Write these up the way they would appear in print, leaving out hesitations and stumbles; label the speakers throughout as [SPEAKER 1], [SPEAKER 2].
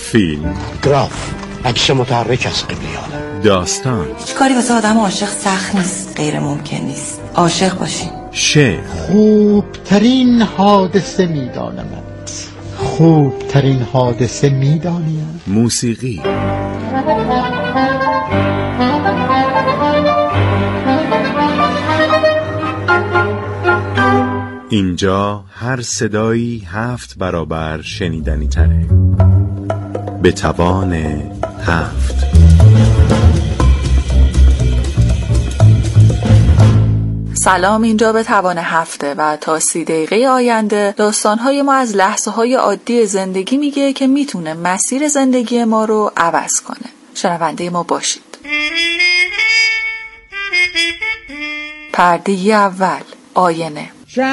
[SPEAKER 1] فیلم،
[SPEAKER 2] گراف، عکس متحرک از قبلیانه،
[SPEAKER 1] داستان.
[SPEAKER 3] کاری واسه آدم عاشق سخت نیست، غیر ممکن نیست. عاشق باشین.
[SPEAKER 1] شعر.
[SPEAKER 2] خوبترین حادثه میدانمت، خوبترین حادثه میدانیم.
[SPEAKER 1] موسیقی. اینجا هر صدایی 7 برابر شنیدنی تره. به توان 7.
[SPEAKER 4] سلام، اینجا به توان 7 و تا 30 دقیقه آینده داستانهای ما از لحظه‌های عادی زندگی میگه که میتونه مسیر زندگی ما رو عوض کنه. شنونده ما باشید. پرده اول، آینه.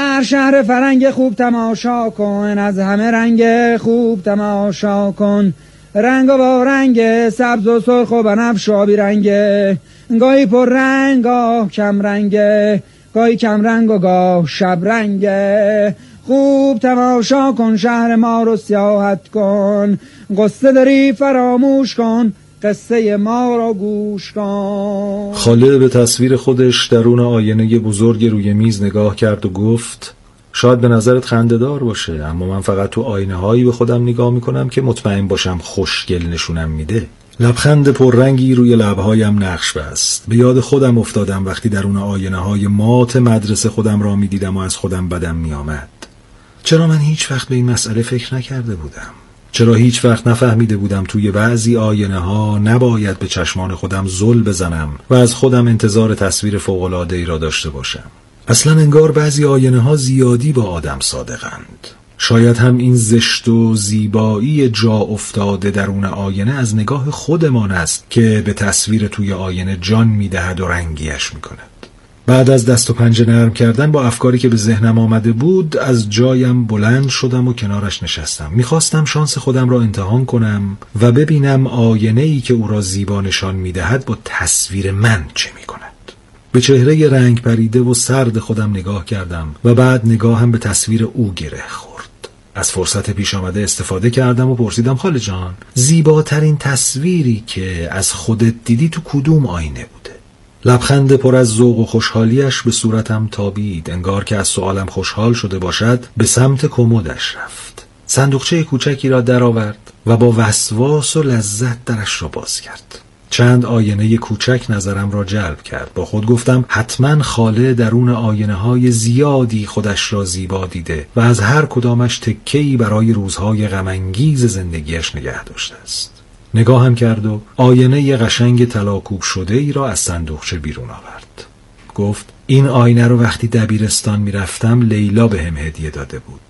[SPEAKER 5] شهر فرنگ خوب تماشا کن، از همه رنگ خوب تماشا کن. رنگ با رنگ سبز و سرخ و بنفش و آبی رنگه، گاهی پر رنگ گاه کم رنگه، گاهی کم رنگ و گاه شب رنگه. خوب تماشا کن شهر ما رو سیاحت کن، قصه داری فراموش کن، قصه ما رو گوش کن.
[SPEAKER 6] خاله به تصویر خودش درون آینه بزرگ روی میز نگاه کرد و گفت شاید به نظرت خنده‌دار باشه، اما من فقط تو آینه هایی به خودم نگاه میکنم که مطمئن باشم خوشگل نشونم میده. لبخند پررنگی روی لبهایم نقش بست. به یاد خودم افتادم وقتی درون آینه های مات مدرسه خودم را میدیدم و از خودم بدم میآمد. چرا من هیچ وقت به این مسئله فکر نکرده بودم؟ چرا هیچ وقت نفهمیده بودم توی بعضی آینه ها نباید به چشمان خودم زل بزنم و از خودم انتظار تصویر فوق‌العاده‌ای را داشته باشم؟ اصلا انگار بعضی آینه ها زیادی با آدم صادقند. شاید هم این زشت و زیبایی جا افتاده درون آینه از نگاه خودمان است که به تصویر توی آینه جان میدهد و رنگیش میکند. بعد از دست و پنجه نرم کردن با افکاری که به ذهنم آمده بود از جایم بلند شدم و کنارش نشستم. میخواستم شانس خودم را امتحان کنم و ببینم آینه‌ای که او را زیبا نشان میدهد با تصویر من چه میکند. به چهره رنگ پریده و سرد خودم نگاه کردم و بعد نگاهم به تصویر او گره خورد. از فرصت پیش آمده استفاده کردم و پرسیدم خاله جان، زیباترین تصویری که از خودت دیدی تو کدوم آینه بوده؟ لبخند پر از ذوق و خوشحالیش به صورتم تابید. انگار که از سوالم خوشحال شده باشد به سمت کمدش رفت. صندوقچه کوچکی را درآورد و با وسواس و لذت درش را باز کرد. چند آینه کوچک نظرم را جلب کرد. با خود گفتم حتما خاله درون آینه های زیادی خودش را زیبا دیده و از هر کدامش تکه‌ای برای روزهای غم‌انگیز زندگیش نگه داشته است. نگاهم کرد و آینه قشنگ طلاکوب شده ای را از صندوقچه بیرون آورد. گفت این آینه رو وقتی دبیرستان میرفتم لیلا بهم هدیه داده بود.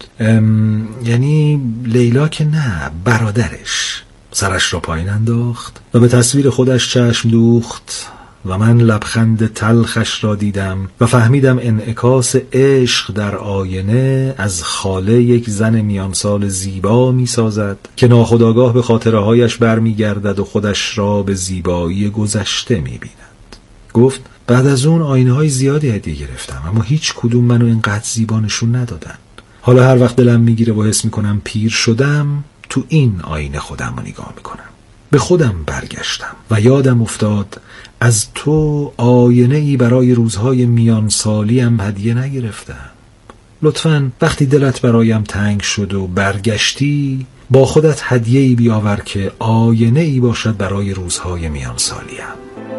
[SPEAKER 6] یعنی لیلا که نه، برادرش. سرش را پایین انداخت و به تصویر خودش چشم دوخت و من لبخند تلخش را دیدم و فهمیدم انعکاس عشق در آینه از خاله یک زن میان سال زیبا می سازد که ناخودآگاه به خاطرهایش برمی گردد و خودش را به زیبایی گذشته می بیند. گفت بعد از اون آینه های زیادی هدیه گرفتم اما هیچ کدوم منو اینقدر زیبا نشون ندادن. حالا هر وقت دلم می گیره و حس می کنم پیر شدم تو این آینه خودم رو نگاه میکنم. به خودم برگشتم و یادم افتاد از تو آینه‌ای برای روزهای میان سالیم هدیه نگرفتم. لطفاً وقتی دلت برایم تنگ شد و برگشتی با خودت هدیه‌ای بیاور که آینه‌ای باشد برای روزهای میان سالیم.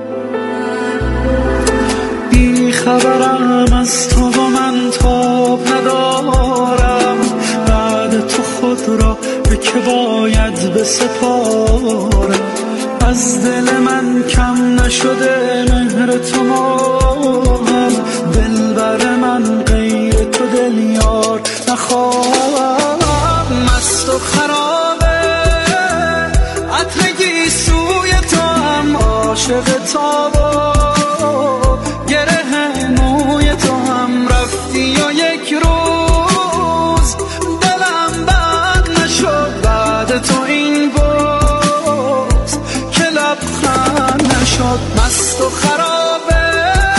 [SPEAKER 7] بی خبرم از تو و من تاب ندارم، بعد تو خود را به که باید بسپارم. از دل من کم نشده مهر تو ماهم، دلبر من غیر تو دل یار نخواهم. مست و خرابه عطرگی سوی تو هم عاشق تابا، گره موی تو هم رفتی و یک روز دلم بند نشد بعد تو این باز که لبخند نشد. مست و خرابه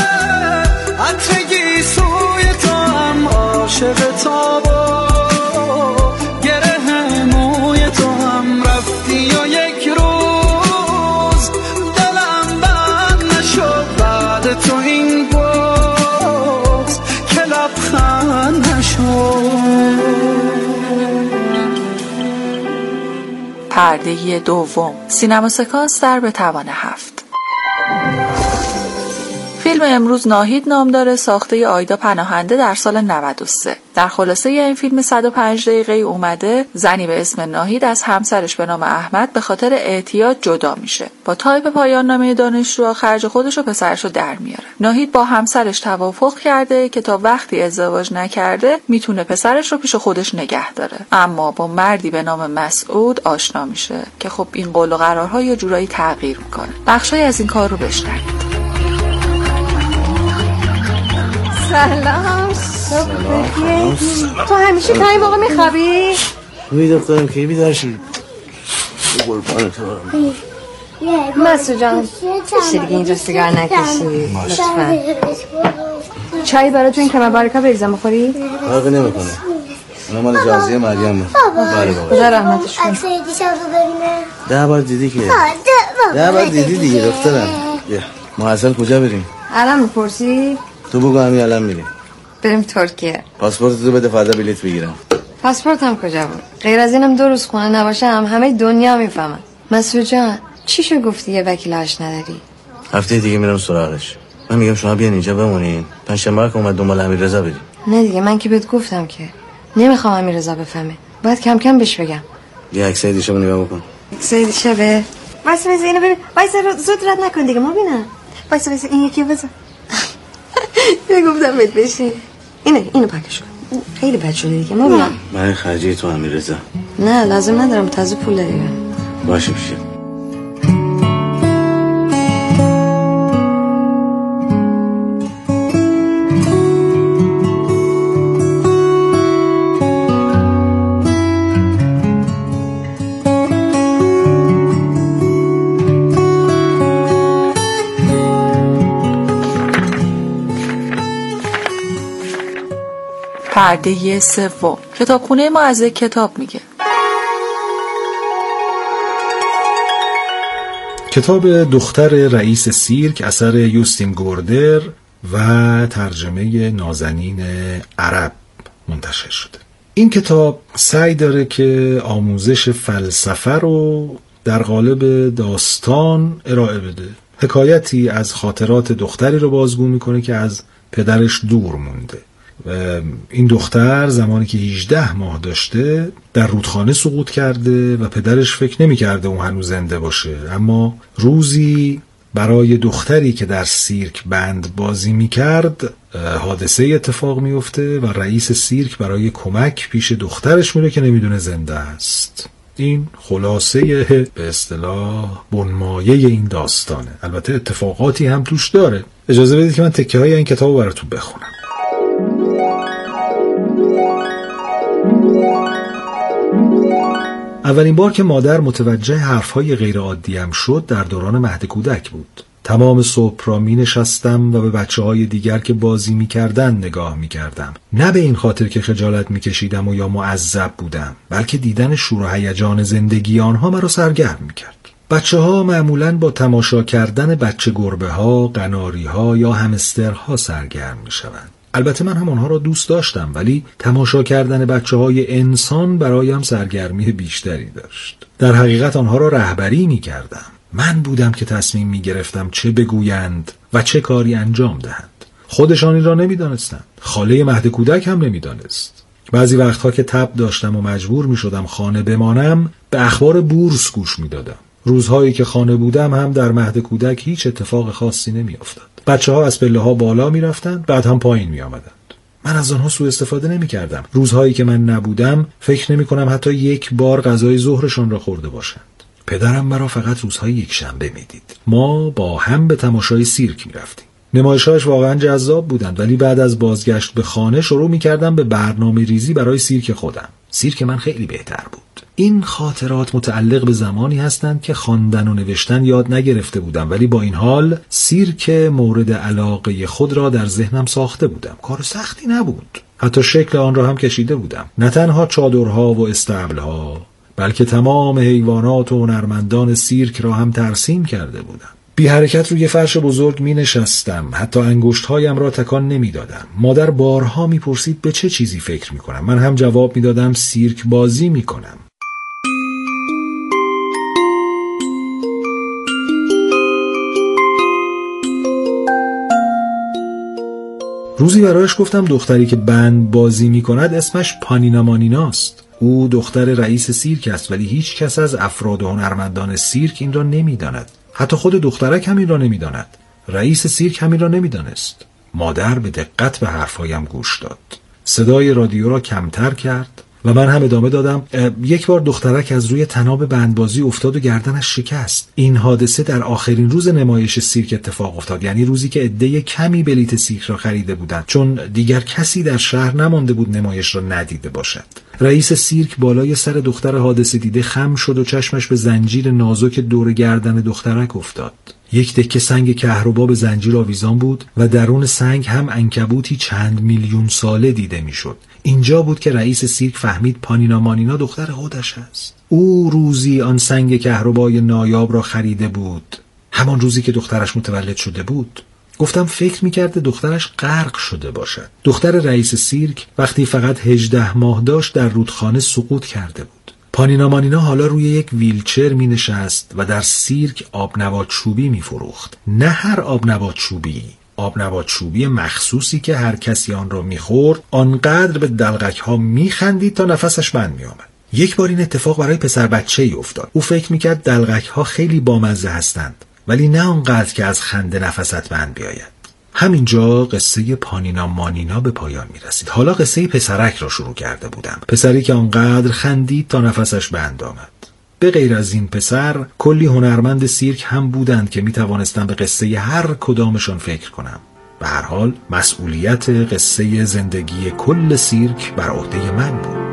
[SPEAKER 7] عطرگی سوی تو هم عاشق تابا، گره موی تو هم رفتی و
[SPEAKER 4] پرده دوم، سینما سکانس در بتوان 7. فیلم امروز ناهید نام داره، ساخته آیدا پناهنده در سال 93. در خلاصه این فیلم 105 دقیقه اومده زنی به اسم ناهید از همسرش به نام احمد به خاطر اعتیاد جدا میشه. با تایپ پایان نامه دانشجو خرج خودش و پسرش رو در میاره. ناهید با همسرش توافق کرده که تا وقتی ازدواج نکرده میتونه پسرش رو پیش خودش نگه داره، اما با مردی به نام مسعود آشنا میشه که خب این قول و قرارها یه جورایی تغییر میکنه. بخشای از این کار رو بشنوید.
[SPEAKER 8] سلام. تو همیشه تا این موقع میخوابی؟
[SPEAKER 9] دخترم کی بیدار شدی؟ قربان تو.
[SPEAKER 8] مسعود جان میشه دیگه اینجا سیگار نکشی لطفا؟ چای برای تو این کمر باریکا بریزم بخوری؟
[SPEAKER 9] فرقی نمیکنه، اونا مال جازیه مریم. بله بابا
[SPEAKER 8] خدا رحمتش کنه.
[SPEAKER 10] عکس دیشب رو ببینه.
[SPEAKER 9] 10 بار دیدی که 10 بار دیدی دیگه دخترم. ما اصلا کجا بریم؟
[SPEAKER 8] الان میپرسی؟
[SPEAKER 9] تو بگو همین الان میریم.
[SPEAKER 8] بریم ترکیه.
[SPEAKER 9] پاسپورت تو بده فردا بلیط بگیرم.
[SPEAKER 8] پاسپورتم کجا بود؟ غیر از اینم 2 روز خونه نباشم همه دنیا میفهمن. مسعود جان چی شو گفتی یه وکیل آش نداری؟
[SPEAKER 9] هفته دیگه میرم سراغش. من میگم شما بیان اینجا بمونین، پنجشنبه که اومد دنبال امیررضا بریم.
[SPEAKER 8] نه دیگه من که بهت گفتم که نمیخوام امیررضا بفهمه، باید کم کم بهش بگم.
[SPEAKER 9] یه عکسای دیشب نگاه بکن.
[SPEAKER 8] عکسای دیشبه؟ وایسا اینو ببین. وایسا زود رد نکن دیگه مبینم. وایسا این یکی بذار. گفتم بهت بشین. اینو پاکش کن. خیلی بد شده دیگه مبینم.
[SPEAKER 9] من خرجی تو امیررضا.
[SPEAKER 8] نه لازم ندارم، تازه پول داری.
[SPEAKER 9] باشه بشه.
[SPEAKER 4] پرده سوم، کتابخونه ما از یک کتاب میگه.
[SPEAKER 6] کتاب دختر رئیس سیرک اثر یوستین گوردر و ترجمه نازنین عرب منتشر شده. این کتاب سعی داره که آموزش فلسفه رو در قالب داستان ارائه بده. حکایتی از خاطرات دختری رو بازگو میکنه که از پدرش دور مونده. این دختر زمانی که 18 ماه داشته در رودخانه سقوط کرده و پدرش فکر نمی کرده اون هنوز زنده باشه، اما روزی برای دختری که در سیرک بند بازی می کرد حادثه اتفاق می افته و رئیس سیرک برای کمک پیش دخترش میره که نمیدونه زنده است. این خلاصه به اصطلاح بنمایه این داستانه. البته اتفاقاتی هم توش داره. اجازه بدید که من تکه های این کتاب رو براتون بخونم. اولین بار که مادر متوجه حرفهای غیرعادیم شد در دوران مهد کودک بود. تمام صبح را می نشستم و به بچه‌های دیگر که بازی می کردن نگاه می کردم. نه به این خاطر که خجالت می کشیدم و یا معذب بودم، بلکه دیدن شور و هیجان زندگی آنها مرا سرگرم می کرد. بچه‌ها معمولاً با تماشا کردن بچه گربه‌ها، قناری‌ها یا همسترها سرگرم می شوند. البته من هم آنها را دوست داشتم، ولی تماشا کردن بچه‌های انسان برایم سرگرمی بیشتری داشت. در حقیقت آنها را رهبری می کردم. من بودم که تصمیم می گرفتم چه بگویند و چه کاری انجام دهند. خودشان این را نمی دانستند. خاله مهد کودک هم نمی دانست. بعضی وقتها که تب داشتم و مجبور می شدم خانه بمانم، به اخبار بورس گوش می دادم. روزهایی که خانه بودم هم در مهد کودک هیچ اتفاق خاصی نمی افتاد. بچه‌ها از پله‌ها بالا می رفتند، بعد هم پایین می آمدند. من از آنها سوء استفاده نمی کردم. روزهایی که من نبودم فکر نمی کنم حتی یک بار غذای ظهرشان را خورده باشند. پدرم مرا فقط روزهای یکشنبه می دید. ما با هم به تماشای سیرک می رفتیم. نمایش‌هاش واقعا جذاب بودند، ولی بعد از بازگشت به خانه شروع می کردم به برنامه ریزی برای سیرک خودم. سیرک من خیلی بهتر بود. این خاطرات متعلق به زمانی هستند که خواندن و نوشتن یاد نگرفته بودم، ولی با این حال سیرک مورد علاقه خود را در ذهنم ساخته بودم. کار سختی نبود. حتی شکل آن را هم کشیده بودم. نه تنها چادرها و استبلها، بلکه تمام حیوانات و هنرمندان سیرک را هم ترسیم کرده بودم. بی حرکت روی فرش بزرگ می نشستم. حتی انگشت‌هایم را تکان نمی دادم. مادر بارها می پرسید به چه چیزی فکر می کنم. من هم جواب می دادم سیرک بازی می کنم. روزی برایش گفتم دختری که بند بازی میکند اسمش پانینا مانیناست. او دختر رئیس سیرک است، ولی هیچ کس از افراد و هنرمندان سیرک این را نمیداند. حتی خود دخترک هم این را نمیداند. رئیس سیرک هم این را نمیدانست. مادر به دقت به حرفهایم گوش داد. صدای رادیو را کمتر کرد و من هم ادامه دادم. یک بار دخترک از روی طناب بندبازی افتاد و گردنش شکست. این حادثه در آخرین روز نمایش سیرک اتفاق افتاد، یعنی روزی که عده کمی بلیت سیرک را خریده بودند، چون دیگر کسی در شهر نمانده بود نمایش را ندیده باشد. رئیس سیرک بالای سر دختر حادثه دیده خم شد و چشمش به زنجیر نازک دور گردن دخترک افتاد. یک تکه سنگ کهربا به زنجیر آویزان بود و درون سنگ هم عنکبوتی چند میلیون ساله دیده میشد. اینجا بود که رئیس سیرک فهمید پانینا مانینا دختر خودش است. او روزی آن سنگ کهربای نایاب را خریده بود، همان روزی که دخترش متولد شده بود. گفتم فکر میکرده دخترش غرق شده باشد. دختر رئیس سیرک وقتی فقط 18 ماه داشت در رودخانه سقوط کرده بود. پانینا مانینا حالا روی یک ویلچر می نشست و در سیرک آبنبات چوبی می فروخت. نه هر آبنبات چوبی، آبنبات چوبی مخصوصی که هر کسی آن را می خورد آنقدر به دلغک ها می خندید تا نفسش بند می آمد. یک بار این اتفاق برای پسر بچه ای افتاد. او فکر می کرد دلغک ها خیلی بامزه هستند، ولی نه آنقدر که از خنده نفست بند بیاید. همینجا قصه پانینا مانینا به پایان می رسید. حالا قصه پسرک را شروع کرده بودم. پسری که آنقدر خندید تا نفسش بند آمد. به غیر از این پسر کلی هنرمند سیرک هم بودند که می توانستم به قصه هر کدامشان فکر کنم. به هر حال مسئولیت قصه زندگی کل سیرک بر عهده من بود.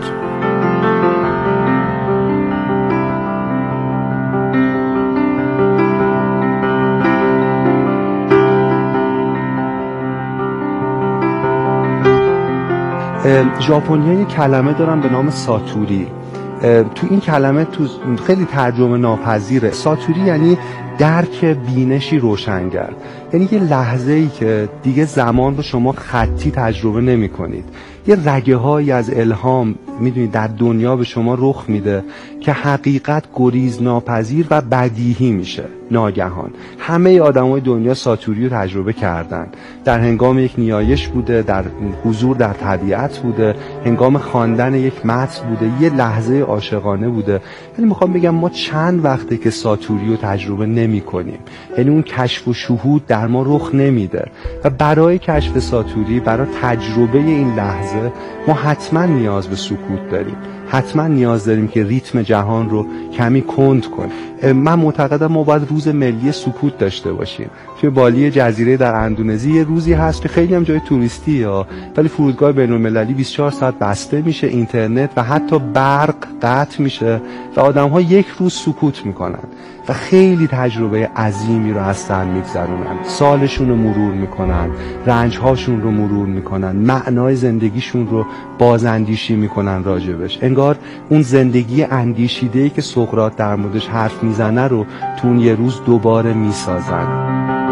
[SPEAKER 10] ژاپنی‌ها یک کلمه دارن به نام ساتوری. تو این کلمه تو خیلی ترجمه ناپذیره. ساتوری یعنی درک بینشی روشنگر، یعنی یه لحظه‌ای که دیگه زمان رو شما خطی تجربه نمی‌کنید. یه رگه‌هایی از الهام میدونید در دنیا به شما رخ میده که حقیقت گریز ناپذیر و بدیهی میشه ناگهان. همه آدمای دنیا ساتوری رو تجربه کردن. در هنگام یک نیایش بوده، در حضور در طبیعت بوده، هنگام خواندن یک متن بوده، یه لحظه عاشقانه بوده. یعنی میخوام بگم ما چند وقته که ساتوری رو تجربه نمی‌کنیم. یعنی اون کشف و شهود در ما رخ نمیده و برای کشف ساتوری، برای تجربه این لحظه ما حتما نیاز به سکوت داریم. حتما نیاز داریم که ریتم جهان رو کمی کند کنیم. من معتقدم ما باید روز ملی سکوت داشته باشیم. توی بالی جزیره در اندونزی یه روزی هست که خیلی هم جای توریستیه، ولی فرودگاه بین‌المللی 24 ساعت بسته میشه، اینترنت و حتی برق قطع میشه و آدم‌ها یک روز سکوت میکنن و خیلی تجربه عظیمی رو از سر میگذرونن. سالشون رو مرور میکنن، رنج‌هاشون رو مرور میکنن، معنای زندگیشون رو بازاندیشی میکنن راجبش. انگار اون زندگی اندیشیده‌ای که سقراط در موردش حرف میزنه رو تو اون یه روز دوباره میسازن.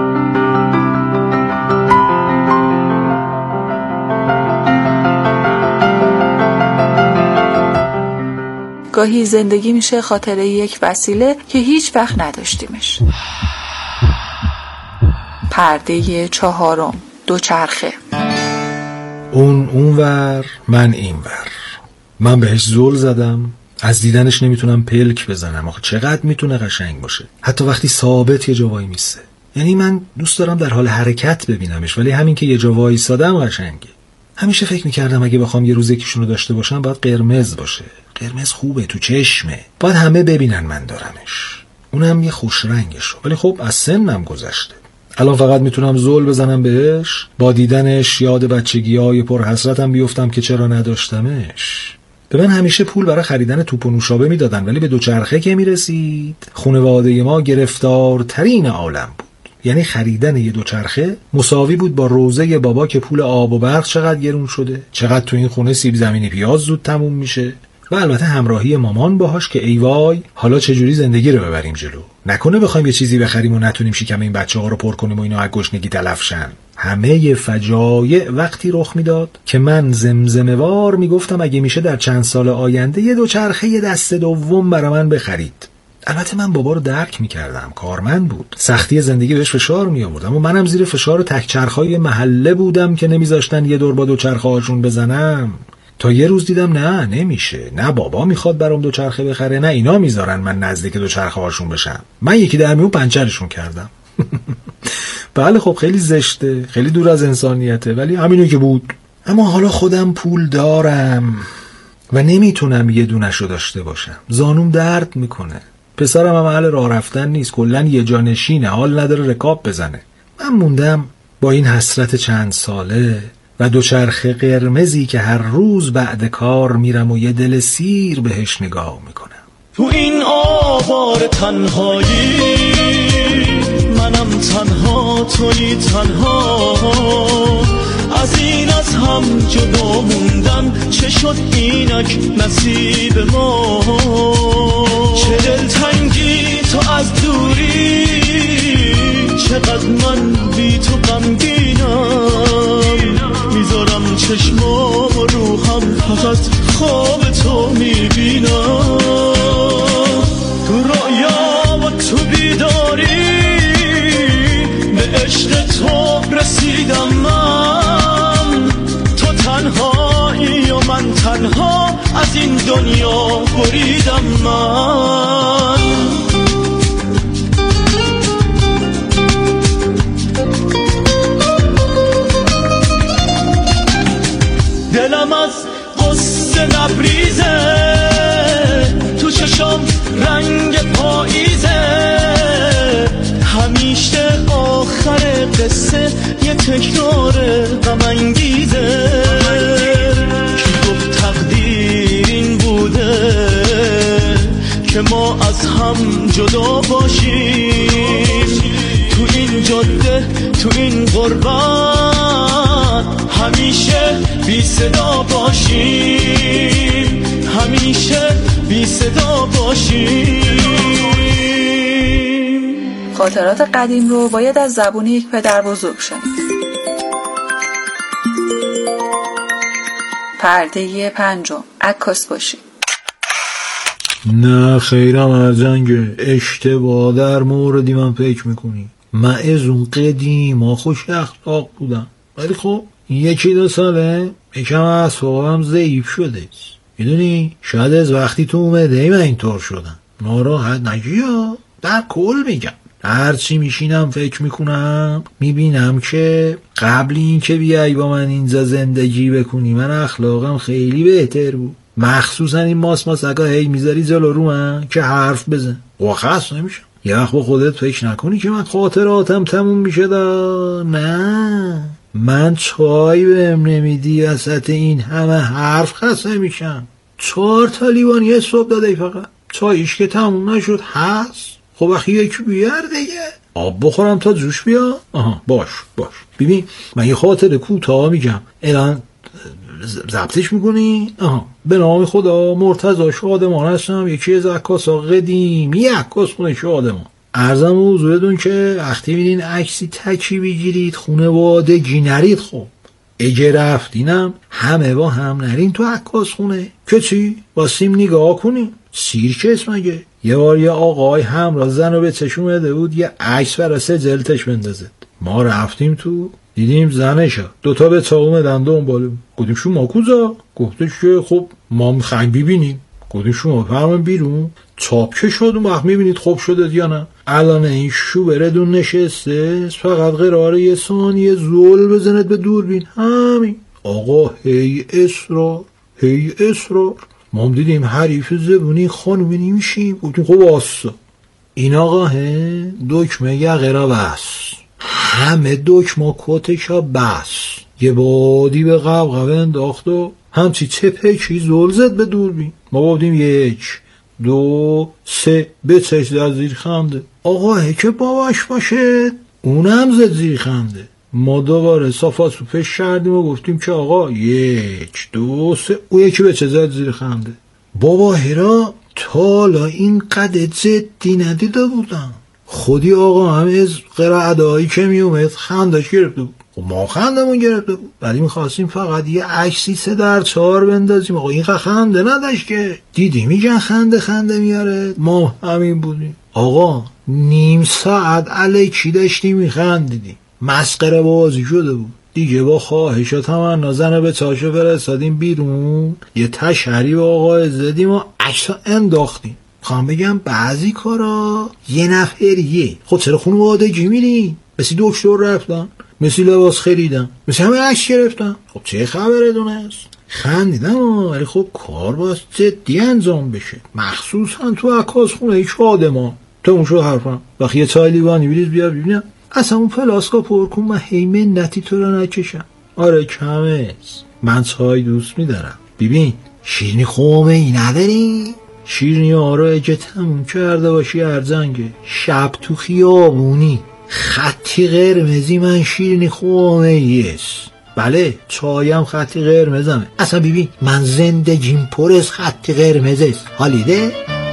[SPEAKER 4] گاهی زندگی میشه خاطره یک وسیله که هیچ وقت نداشتیمش. پرده 4، دوچرخه.
[SPEAKER 6] اون اونور، من اینور. من بهش زل زدم، از دیدنش نمیتونم پلک بزنم. آخه چقدر میتونه قشنگ باشه، حتی وقتی ثابت یه جا وای میسته. یعنی من دوست دارم در حال حرکت ببینمش، ولی همین که یه جا وایسادم قشنگه. همیشه فکر میکردم اگه بخوام یه روز یکیشونو داشته باشم باید قرمز باشه. قرمز خوبه، تو چشمه، باید همه ببینن من دارمش، اونم یه خوش رنگشو. ولی خب از سنم گذشته. الان فقط میتونم زل بزنم بهش، با دیدنش یاد بچگی‌های پر حسرتم بیفتم که چرا نداشتمش. به من همیشه پول برای خریدن توپ و نوشابه میدادن، ولی به دوچرخه که میرسید خانواده ما گرفتارترین عالم بود. یعنی خریدن یه دوچرخه مساوی بود با روزه بابا که پول آب و برق چقدر گرون شده، چقدر تو این خونه سیب زمینی پیاز زود تموم میشه، و البته همراهی مامان باهاش که ای وای حالا چجوری زندگی رو ببریم جلو. نکنه بخوایم یه چیزی بخریم و نتونیم شکم این بچه‌ها رو پر کنیم و اینا از گشنگی تلف شن. همه فجایع وقتی رخ میداد که من زمزمه‌وار میگفتم اگه میشه در چند سال آینده یه دوچرخه دست دوم برای من بخرید. البته من بابا رو درک میکردم، کارمند بود، سختی زندگی بهش فشار می آورد، اما منم زیر فشار تک چرخهای محله بودم که نمیذاشتن یه دور با دوچرخه هاشون بزنم. تا یه روز دیدم نه نمیشه، نه بابا میخواد برام دوچرخه بخره، نه اینا میذارن من نزدیک دوچرخه هاشون بشم. من یکی در میون پنچرشون کردم. بله خب خیلی زشته، خیلی دور از انسانیته، ولی همینو که بود. اما حالا خودم پول دارم و نمیتونم یه دونشو داشته باشم. زانوم درد میکنه. پسرم هم اهل راه رفتن نیست، کلن یه جا نشینه، حال نداره رکاب بزنه. من موندم با این حسرت چند ساله و دوچرخه قرمزی که هر روز بعد کار میرم و یه دل سیر بهش نگاه میکنم.
[SPEAKER 7] تو این آوار تنهایی منم تنها، تویی تنها، از این از هم جدا موندن چه شد اینک نصیب ما. چه دلتنگی تو از دوری، چقدر من بی تو غمگینم، میذارم چشمام رو هم فقط خواب تو میبینم. تو رویا و تو بیداری به عشق تو رسیدم من. تو تنهایی و من تنها از این دنیا بریدم من. دلم از قصه لبریزه، تو چشم رنگ پاییزه، همیشه آخر قصه یه تکرار غم انگیزه. کی گفت تقدیر این بوده که ما از هم جدا باشیم؟ تو این جاده تو این غربت همیشه بی صدا باشیم، همیشه بی صدا باشیم.
[SPEAKER 4] خاطرات قدیم رو باید از زبون یک پدر بزرگ شنید. پرده 5، عکاس باشی.
[SPEAKER 6] نه خیرم ارزنگه، اشتباه در موردی من فکر میکنی. من از اون قدیم خوش اخلاق بودم، ولی خب 1-2 ساله یکم اعصابم ضعیف شده. میدونی شاید از وقتی تو اومده من اینطور شدم. ناراحت نگی ها، در کل میگم هرچی میشینم فکر میکنم میبینم که قبل این که بیایی با من اینجا زندگی بکنی من اخلاقم خیلی بهتر بود. مخصوصا این ماسکا هی میذاری جلو رو من که حرف بزن و خاص نمیشم. یه وقت با خودت فکر نکنی که من خاطراتم تموم میشه دا. نه من چای بهم نمیدی وسط این همه حرف خسته میشم. 4 تا لیوان یه صبح داده فقط، چایش که تموم نشد هست. خب وقتی یکی بیار دیگه آب بخورم تا جوش بیا. باش ببین من یه خاطر کوتاه میگم، الان ضبطش میکنی؟ به نام خدا مرتضی شادمان هستم، یکی از عکاسا قدیمی عکاس خونه شادمان. عرضم حضورتون که وقتی میدین عکسی تکی بگیرید خانوادگی نرید. خب اگه رفتینم همه با هم نرین تو عکاس خونه که چی؟ واسیم نگاه کنیم سیرکس مگه؟ یه بار یه آقای همراه زن رو به چشم اومده بود یه عکس برای سجلتش بندازه. ما رفتیم تو دیدیم زنشا 2 تا به تا اومدن دنبالم. گفتیم شما کجا؟ گفتش که خب ما میخوایم ببینیم. گفتیم شما فرمان بیرون چاپ که شد اون وقت میبینید خوب شده یا نه. الان این شو بردون نشسته فقط قراره یه ثانیه زول بزند به دوربین. همین آقا هی اصرار ما دیدیم حریف زبونی خانومی نمیشیم. گفتیم خب واسه این آقا دکمه یقه را بس، همه دکمه کتشا بس، یه بادی به قبقبه انداخت و همچی چپکی زل زد به دوربین. ما بودیم 1 2 3 بچش در زیر خنده. آقا که باباش باشه اونم زد زیر خنده. ما دوباره صافاسو پیش کردیم و گفتیم که آقا 1 2 3 او یکی بچه زد زیر خنده. بابا هرا تالا این قدر جدی ندیده بودم. خودی آقا هم از قرعدهایی که می اومد خندش گرفته بود. خب ما خندمون گرفته بود، ولی میخواستیم فقط یه عکسی 3x4 بندازیم. آقا این خنده نداشت که. دیدی میگن خنده میاره، ما همین بودیم. آقا نیم ساعت الکی داشتیم میخندیدیم، مسخره بازی شده بود دیگه. با خواهشات هم نازنه به تاشو فرستادیم بیرون، یه تشری به آقا زدیم و عکسا انداختیم. خواهم بگم بعضی کارا یه نفریه. خب چرا خانوادگی میرین؟ مثل دکتر رفتن، مثل لباس خریدن، مثل همه عکس گرفتن. خب چه خبره دونست؟ خندیدم ولی خب کار باید جدی انجام بشه، مخصوصا تو عکاس خونه هیچ آدمان. تو اون شو حرفم وقتی یه چای لیوانی بریز بیار ببینم. اصلا اون پلاسکا پر کن، من هی منتی تو رو نکشم. آره کمه، من چای دوست میدارم. ببین شیرینی خومه ای نداری؟ شیرینی ها رو اگه تموم کرده باشی ارزنگه، شب تو خیابونی خطی قرمزی من شیرینی خومه ایست. بله چایم خطی قرمزمه. اصلا ببین من زندگیم پر از خطی قرمزست. حالیده؟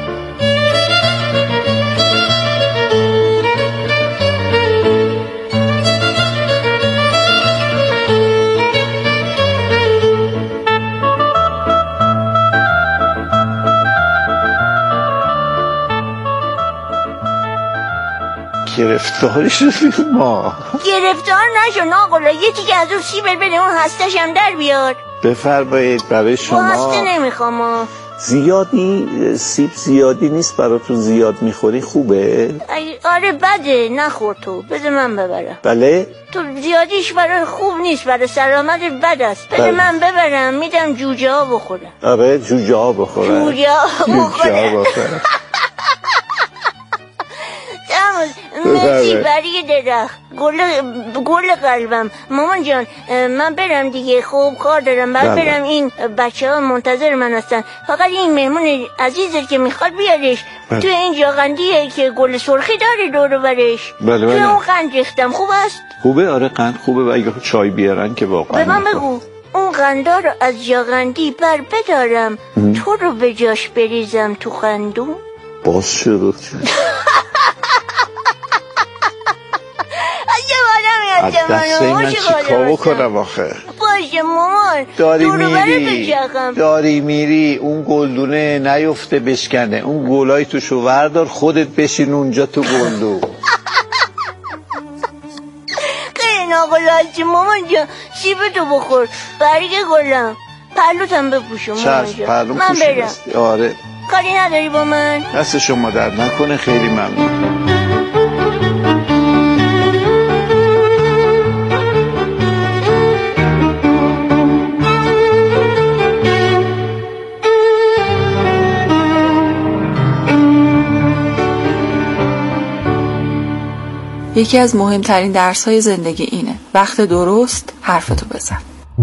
[SPEAKER 11] گرفتار شدیم ما.
[SPEAKER 12] گرفتار نشو ناقلا، یه تیکه از اون سیبل بده اون هستش هم در بیار.
[SPEAKER 11] بفرمایید. برای شما
[SPEAKER 12] هسته نمیخوام.
[SPEAKER 11] زیادی سیب زیادی نیست براتون، زیاد میخوری خوبه؟
[SPEAKER 12] آره بده، نخور تو، بده من ببرم.
[SPEAKER 11] بله؟
[SPEAKER 12] تو زیادیش برای خوب نیست، برای سلامت بد است. بده من ببرم، میدم جوجه ها بخورم.
[SPEAKER 11] آره جوجه ها بخورم.
[SPEAKER 12] جوجه ها بخورم. مرسی برای درخت گل قلبم. مامان جان من برم دیگه، خوب کار دارم. بعد برم، این بچه ها منتظر من هستن. فقط این مهمون عزیزه که میخواد بیارش تو اینجا قندیه که گل سرخی داره دور برش.
[SPEAKER 11] بله
[SPEAKER 12] تو اون قند ریختم، خوب است؟
[SPEAKER 11] خوبه آره قند خوبه. و اگه چای بیارن که واقعا
[SPEAKER 12] به من بگو اون قندا رو از جاغندی بر بدارم تو رو به جاش بریزم تو قندون.
[SPEAKER 11] باز شروع از دست این من چی کار بکنم آخه؟
[SPEAKER 12] باشه مامان
[SPEAKER 11] داری میری اون گلدونه نیفته بشکنه، اون گلای توشو وردار خودت بشین اونجا تو گلدون.
[SPEAKER 12] خیلی ناقلاتی مامان جان، سیبتو بخور، برگ گلم، پرلوتم بپوشم مامان جان. من برم.
[SPEAKER 11] آره
[SPEAKER 12] کاری نداری با من؟
[SPEAKER 11] دست شما درد نکنه، خیلی ممنون.
[SPEAKER 4] یکی از مهمترین درس‌های زندگی اینه: وقت درست حرفتو بزن.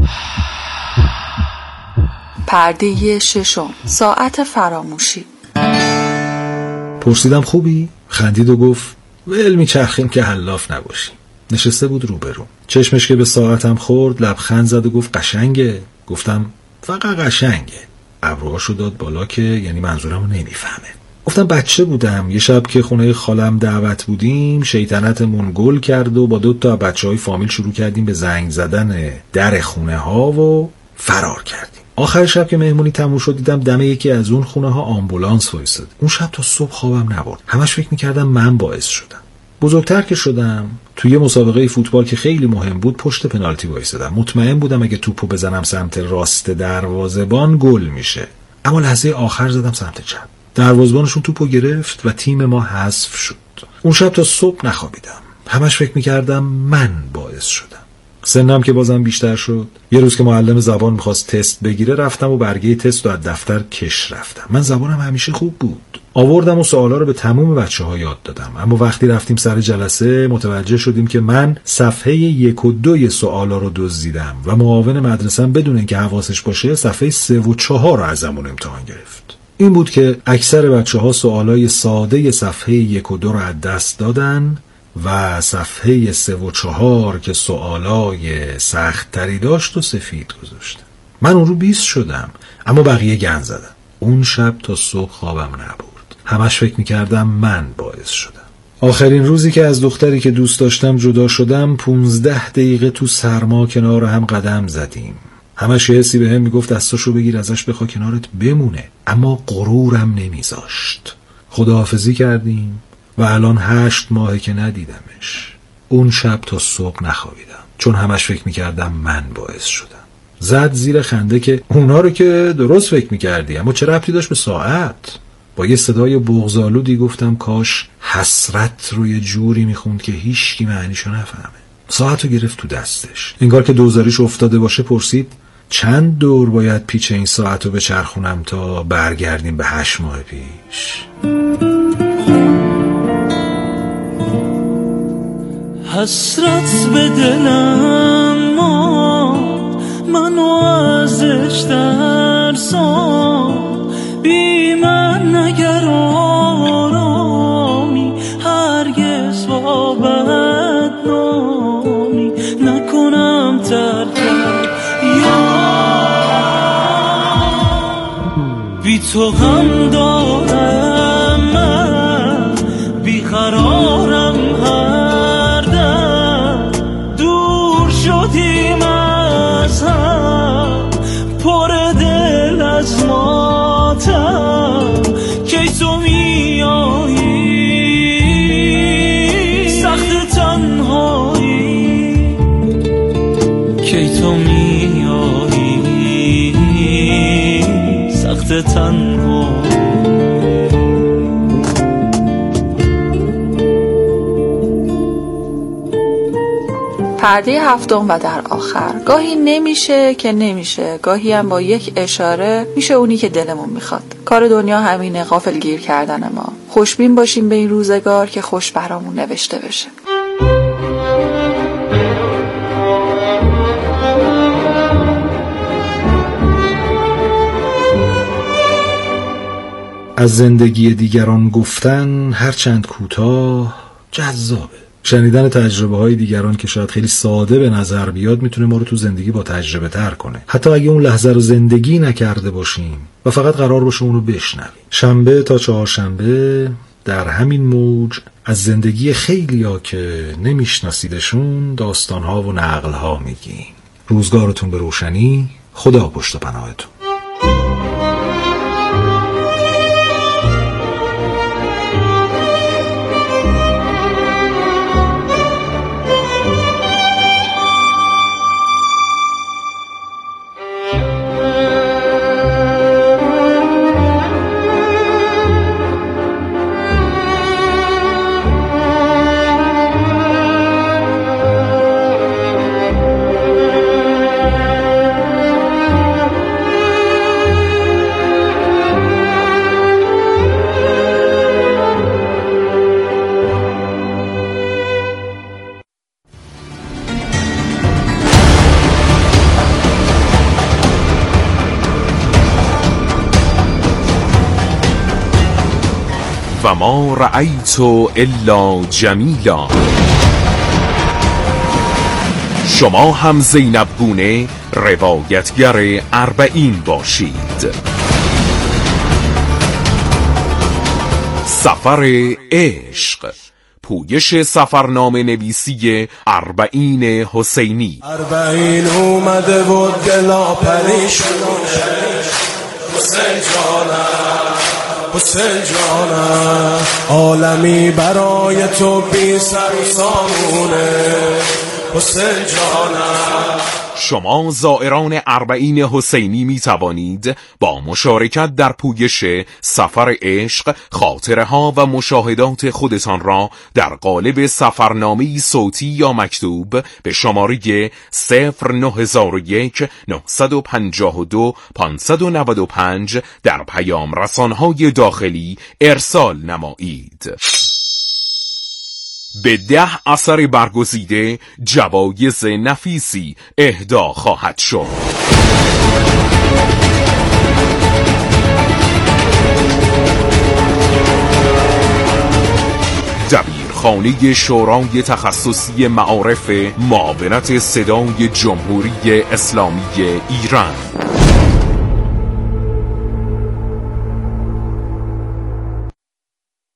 [SPEAKER 4] پرده ششم، ساعت فراموشی.
[SPEAKER 6] پرسیدم خوبی؟ خندید و گفت ول میچرخیم که حلاف نباشیم. نشسته بود روبرو، چشمش که به ساعتم خورد لبخند زد و گفت قشنگه. گفتم فقط قشنگه. ابروهاشو داد بالا که یعنی منظورمو نمیفهمه. گفتم بچه بودم یه شب که خونه خالم دعوت بودیم، شیطنتمون گل کرد و با 2 بچه‌های فامیل شروع کردیم به زنگ زدن در خونه ها و فرار کردیم. آخر شب که مهمونی تموم شد دیدم دم یکی از اون خونه ها آمبولانس وایساد. اون شب تا صبح خوابم نبرد. همش فکر می‌کردم من باعث شدم. بزرگتر که شدم توی مسابقه فوتبال که خیلی مهم بود پشت پنالتی وایسادم. مطمئن بودم اگه توپو بزنم سمت راست دروازه‌بان گل میشه. اما لحظه آخر زدم سمت چپ. دروازه‌بانشون توپو گرفت و تیم ما حذف شد. اون شب تا صبح نخوابیدم. همش فکر می‌کردم من باعث شدم. سنم که بازم بیشتر شد، یه روز که معلم زبان می‌خواست تست بگیره رفتم و برگه تست رو از دفتر کش رفتم. من زبانم همیشه خوب بود. آوردم و سوالا رو به تمام بچه‌ها یاد دادم. اما وقتی رفتیم سر جلسه متوجه شدیم که من صفحه 1 و 2 سوالا رو دزدیدم و معاون مدرسه‌ام بدون اینکه حواسش باشه صفحه 3 و 4 رو ازمون امتحان گرفت. این بود که اکثر بچه‌ها سوالای ساده صفحه 1 و 2 رو از دست دادن و صفحه 3 و 4 که سوالای سخت‌تری داشت و سفید گذاشتن. من اون رو 20 شدم اما بقیه گند زدن. اون شب تا صبح خوابم نبرد. همش فکر می‌کردم من باعث شدم. آخرین روزی که از دختری که دوست داشتم جدا شدم 15 دقیقه تو سرما کنار هم قدم زدیم. همش یه حسی بهم میگفت دستاشو بگیر ازش بخوا کنارت بمونه، اما غرورم نمیذاشت. خداحافظی کردیم و الان 8 ماهه که ندیدمش. اون شب تا صبح نخوابیدم چون همش فکر میکردم من باعث شدم. زد زیر خنده که اونا رو که درست فکر میکردی، اما چه ربطی داشت به ساعت؟ با یه صدای بغض‌آلودی گفتم کاش حسرت رو یه جوری میخوند که هیچکی معنیشو نفهمه. ساعتو گرفت تو دستش، انگار که دوزاریش افتاده باشه. پرسید چند دور باید پیچ این ساعتو بچرخونم تا برگردیم به 8 ماه پیش؟
[SPEAKER 7] حسرت به دلم ماند، منو ازش ترسان، بی من نگر آرامی، هرگز با بدنامی نکنم ترکت یار. بی تو غم دارم من، بیقرارم هر دم، دور شدیم از هم، پر دل از ماتم، کی تو میایی سخت تنهایی، کی تو میایی سخت تنهایی.
[SPEAKER 4] پرده هفتم و در آخر. گاهی نمیشه که نمیشه، گاهی هم با یک اشاره میشه اونی که دلمون میخواد. کار دنیا همینه، غافلگیر کردن ما. خوشبین باشیم به این روزگار که خوش برامون نوشته بشه.
[SPEAKER 6] از زندگی دیگران گفتن هرچند کوتاه جذابه. شنیدن تجربه های دیگران که شاید خیلی ساده به نظر بیاد میتونه ما رو تو زندگی با تجربه تر کنه، حتی اگه اون لحظه رو زندگی نکرده باشیم و فقط قرار باشه اون رو بشنویم. شنبه تا چهارشنبه در همین موج از زندگی خیلیا که نمیشناسیدشون داستانها و نقلها میگیم. روزگارتون به روشنی. خدا پشت و پناهتون.
[SPEAKER 1] و ما رأیت الا جمیلا. شما هم زینب گونه روایتگر 40 باشید. سفر عشق، پویش سفرنامه نویسی 40 حسینی.
[SPEAKER 7] 40 اومده و دلا پریشونه، حسین جانم حسین جانم، عالمی برای تو بی سر و سامونه، حسین جانم.
[SPEAKER 1] شما زائران 40 حسینی می توانید با مشارکت در پویش سفر عشق خاطره ها و مشاهدات خودتان را در قالب سفرنامه‌ای صوتی یا مکتوب به شماره 0901952 595 در پیام رسانهای داخلی ارسال نمایید. به 10 اثر برگزیده جوایز نفیسی اهدا خواهد شد. دبیرخانه شورای تخصصی معارف معاونت صدای جمهوری اسلامی ایران.